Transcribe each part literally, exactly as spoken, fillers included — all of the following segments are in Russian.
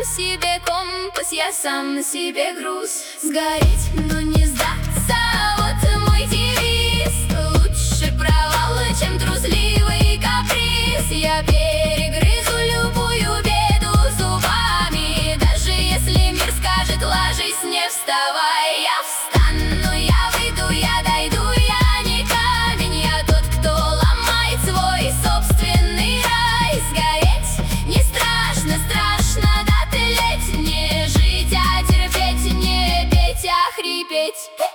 сам себе компас, я сам себе груз. Сгореть, но не сдаться, вот мой девиз. Лучше провал, чем трусливый каприз. Я перегрызу любую беду зубами. Даже если мир скажет ложись, не вставай, я встану, я выйду, я дойду. Я не камень, я тот, кто ломает свой собственный рай. Сгореть не страшно, страшно дотлеть, не жить, а терпеть, не петь, а хрипеть.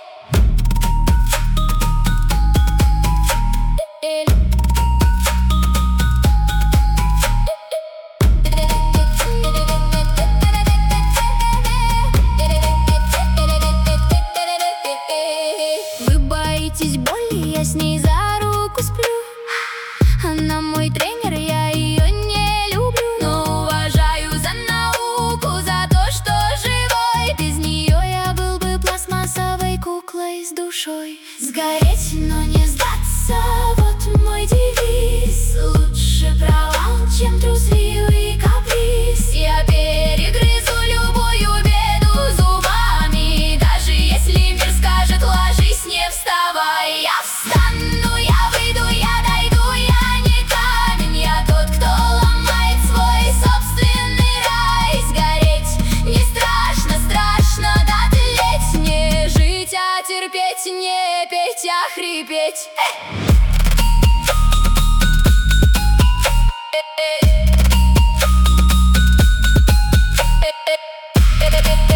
Вы боитесь боли, я с ней за руку сплю. Она мой тренер, я ее не люблю, но уважаю за науку, за то, что живой. Без нее я был бы пластмассовой куклой с душой. Сгореть, но не сдаться, вот мой девиз. Лучше провал, чем трусливый каприз. Я перегрызу любую беду зубами. Даже если мир скажет ложись, не вставай, я встану, я выйду, я дойду. Я не камень, я тот, кто ломает свой собственный рай. Сгореть не страшно, страшно дотлеть, не жить, а терпеть, не петь, а хрипеть. Э-э-э.